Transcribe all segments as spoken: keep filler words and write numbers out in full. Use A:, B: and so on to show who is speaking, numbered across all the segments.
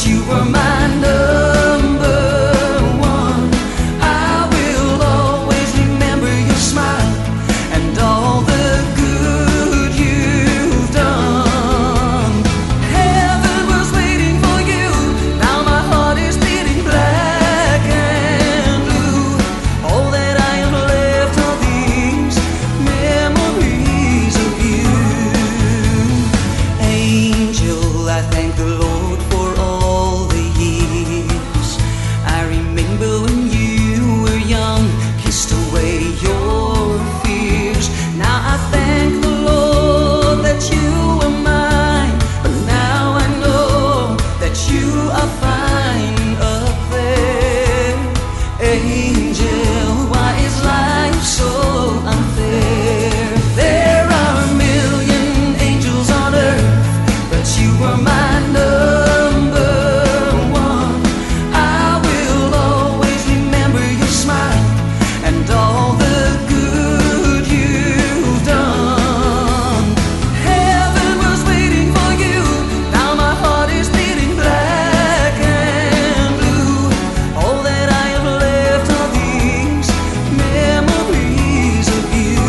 A: you were my number one. I will always remember your smile and all the good you've done. Heaven was waiting for you, now my heart is beating black and blue. All that I have left are these memories of you. Angel, I thank the Lord for all the years. I remember when you were young, kissed away your fears. Now I thank the Lord that you were mine, but now I know that you are fine up there. Angel, why is life so unfair? There are a million angels on earth, but you were my number one. I will always remember your smile and all the good you've done. Heaven was waiting for you, now my heart is beating black and blue. All that I have left are these memories of you.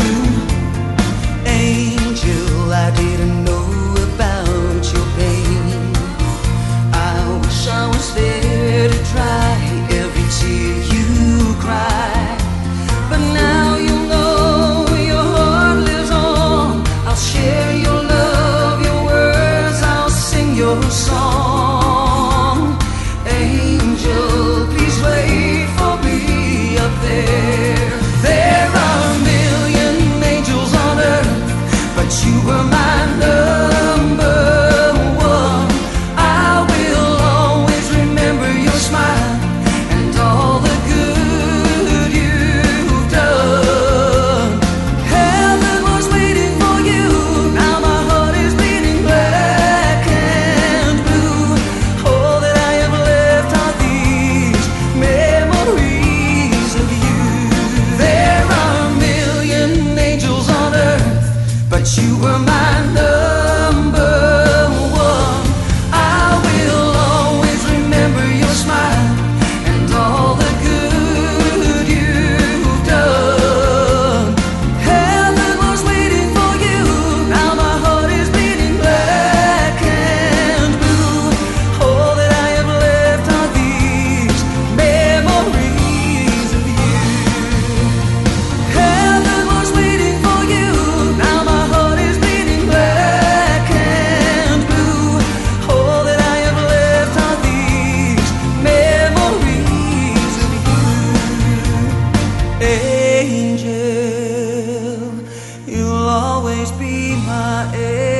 A: Angel, I didn't know about your pain. I wish I was there to dry every tear you cry. But now you know your heart lives on. I'll share your love, your words, I'll sing your song. Angel, please wait for me up there. There are a million angels on earth, but you were my number one. I will always remember your smile and all the good you've done. Heaven was waiting for you, now my heart is beating black and blue. All that I have left are these memories of you. There are a million angels on earth, but you were my number one. I will always remember your smile and all the good you've done. Heaven was waiting for you, now my heart is beating black and blue. All that I have left are these memories of you. Heaven was waiting for you, now my heart is beating black and blue. All that I have left are these memories of you. Angel, you'll always be my angel.